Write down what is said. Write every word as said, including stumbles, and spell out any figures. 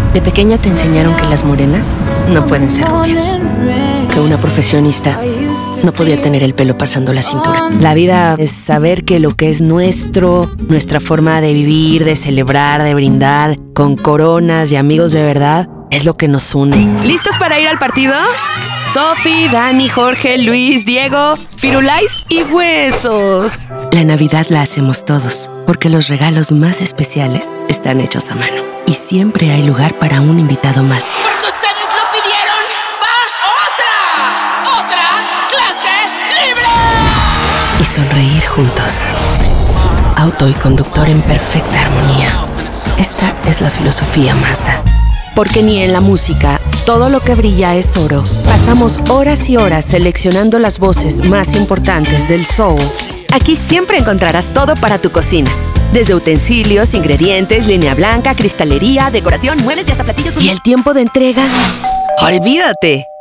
De pequeña te enseñaron que las morenas no pueden ser rubias. Que una profesionista no podía tener el pelo pasando la cintura. La vida es saber que lo que es nuestro, nuestra forma de vivir, de celebrar, de brindar, con coronas y amigos de verdad, es lo que nos une. ¿Listos para ir al partido? Sofi, Dani, Jorge, Luis, Diego, Firulais y Huesos. La Navidad la hacemos todos, porque los regalos más especiales están hechos a mano. Y siempre hay lugar para un invitado más. ¡Porque ustedes lo pidieron! ¡Va otra! ¡Otra clase libre! Y sonreír juntos. Auto y conductor en perfecta armonía. Esta es la filosofía Mazda. Porque ni en la música todo lo que brilla es oro. Pasamos horas y horas seleccionando las voces más importantes del soul. Aquí siempre encontrarás todo para tu cocina. Desde utensilios, ingredientes, línea blanca, cristalería, decoración, muebles y hasta platillos. ¿Y el tiempo de entrega? ¡Olvídate!